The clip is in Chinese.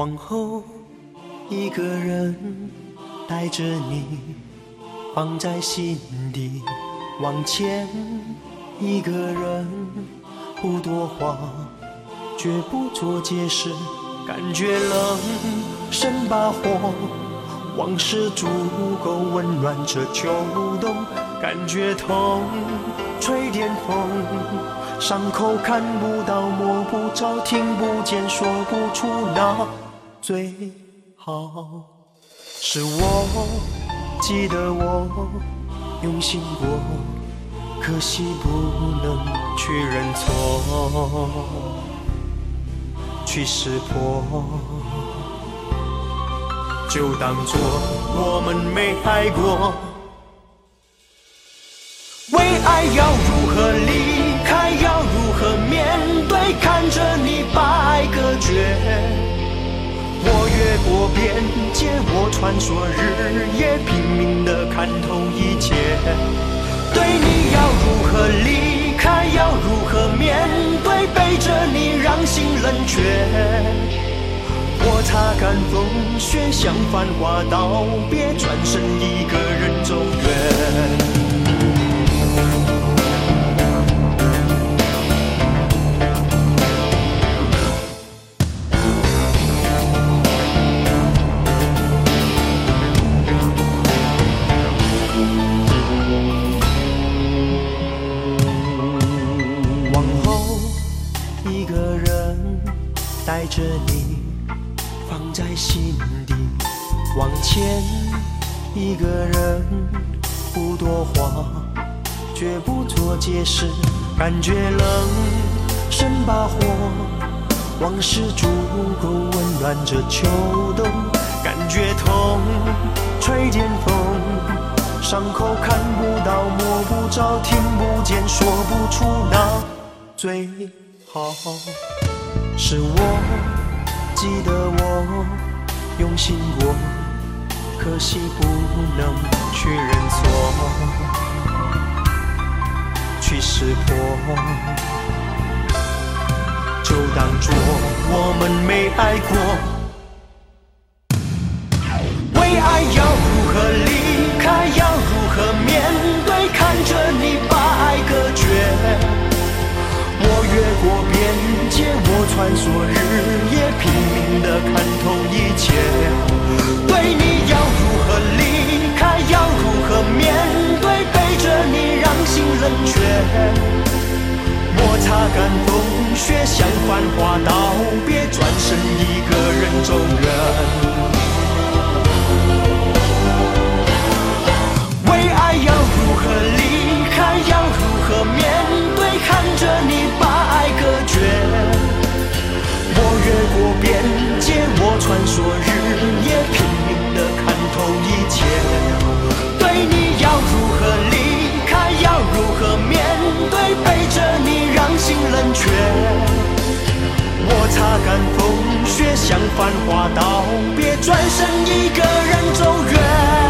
往后一个人带着你放在心底，往前一个人不多话，绝不做解释，感觉冷生把火，往事足够温暖这秋冬，感觉痛吹点风，伤口看不到摸不着听不见说不出，那最好是我记得我用心过，可惜不能去认错，去识破，就当作我们没爱过。为爱要如何离开，要如何面对，看着你把爱隔绝，我越过边界，我穿梭日夜，拼命地看透一切。对你要如何离开，要如何面对，背着你让心冷却。我擦干风雪，像繁华道别，转身一个人走远。带着你放在心底，往前一个人不多话，绝不做解释，感觉冷生把火，往事足够温暖这秋冬，感觉痛吹点风，伤口看不到摸不着听不见说不出，那最好是我记得我用心过，可惜不能去认错，去识破，就当作我们没爱过。为爱要如何离开，要如何面对，看着你把爱隔绝。我越过边界，我穿梭日夜，拼命地看透一切。对你要如何离开，要如何面对，背着你让心冷却。我擦干风雪，像繁华道别，转身一个人走远。为爱要如何离开，要如何面对，看着你把爱隔绝。我越过边界，我穿梭日夜，拼命地看透一切。对你要如何离开，要如何面对，背着你让心冷却。我擦干风雪，像繁华道别，转身一个人走远。